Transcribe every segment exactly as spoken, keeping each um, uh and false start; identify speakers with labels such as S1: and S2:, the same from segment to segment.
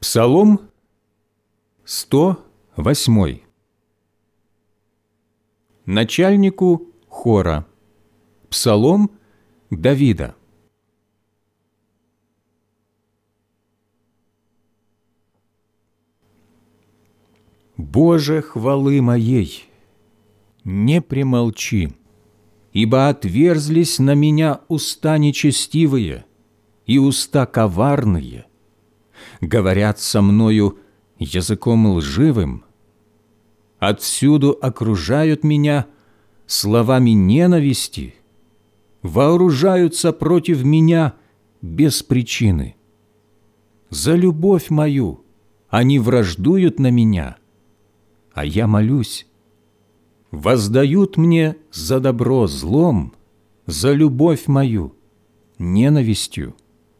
S1: Псалом сто восьмой. Начальнику хора. Псалом Давида. Боже хвалы моей, не премолчи, ибо отверзлись на меня уста нечестивые и уста коварные, говорят со мною языком лживым, отсюду окружают меня словами ненависти, вооружаются против меня без причины. За любовь мою они враждуют на меня, а я молюсь. Воздают мне за добро злом, за любовь мою ненавистью.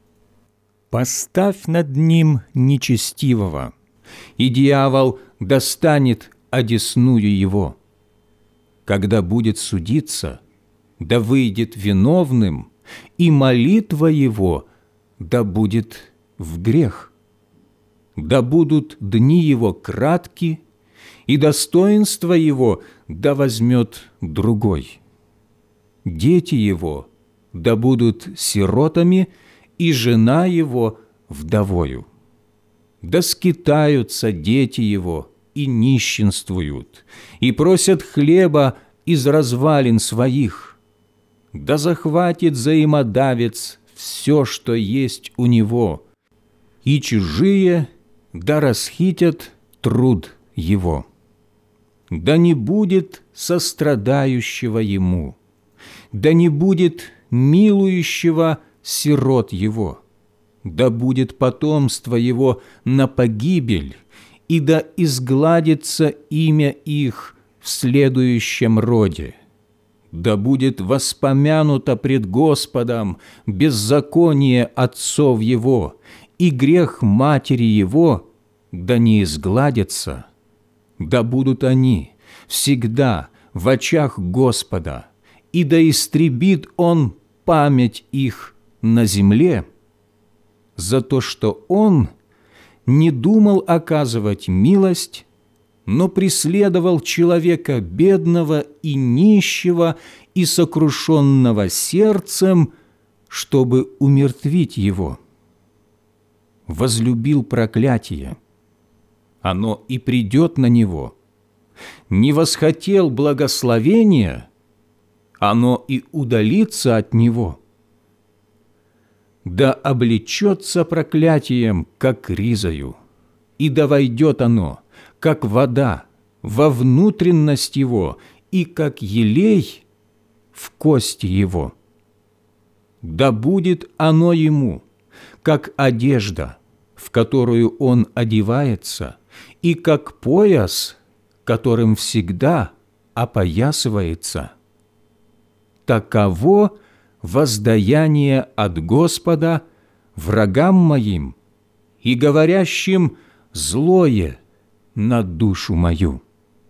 S1: Поставь над ним нечестивого, и дьявол достанет одесную его. Когда будет судиться, да выйдет виновным, и молитва его да будет в грех. Да будут дни его кратки, и достоинство его да возьмет другой. Дети его да будут сиротами, и жена его вдовою. Да скитаются дети его и нищенствуют, и просят хлеба из развалин своих. Да захватит взаимодавец все, что есть у него, и чужие да расхитят труд его. Да не будет сострадающего ему, да не будет милующего сирот его, да будет потомство его на погибель, и да изгладится имя их в следующем роде. Да будет воспомянуто пред Господом беззаконие отцов его, и грех матери его да не изгладится. Да будут они всегда в очах Господа, и да истребит Он память их на земле, за то, что Он не думал оказывать милость, но преследовал человека бедного и нищего и сокрушенного сердцем, чтобы умертвить его. Возлюбил проклятие, оно и придет на него. Не восхотел благословения, оно и удалится от него. Да облечется проклятием, как ризою, и да войдет оно, как вода, во внутренность его, и как елей в кости его. Да будет оно ему, как одежда, в которую он одевается, и как пояс, которым всегда опоясывается. Таково воздаяние от Господа врагам моим и говорящим злое на душу мою.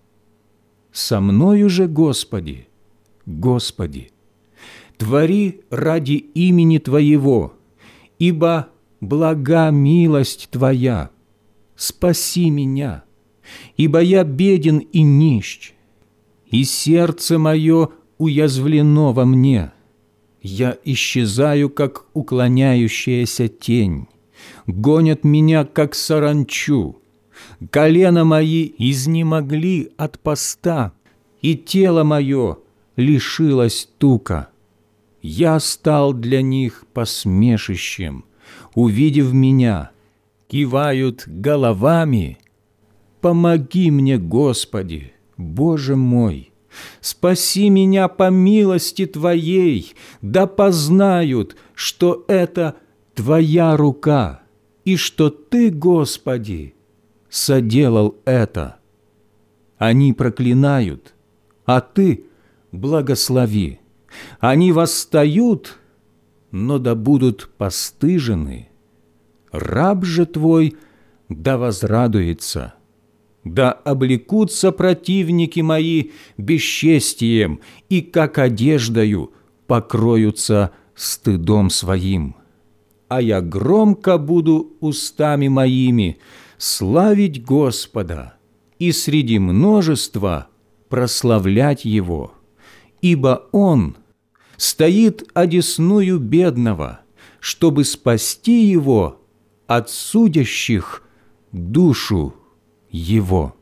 S1: Со мною же, Господи, Господи, твори ради имени Твоего, ибо блага милость Твоя. Спаси меня, ибо я беден и нищ, и сердце мое уязвлено во мне. Я исчезаю, как уклоняющаяся тень, гонят меня, как саранчу. Колена мои изнемогли от поста, и тело мое лишилось тука. Я стал для них посмешищем, увидев меня, кивают головами. Помоги мне, Господи, Боже мой, спаси меня по милости Твоей, да познают, что это Твоя рука, и что Ты, Господи, соделал это. Они проклинают, а Ты благослови. Они восстают, но да будут постыжены. Раб же Твой да возрадуется. Да облекутся противники мои бесчестием, и как одеждою покроются стыдом своим. а я громко буду устами моими славить Господа и среди множества прославлять Его, ибо Он стоит одесную бедного, чтобы спасти его от судящих душу его».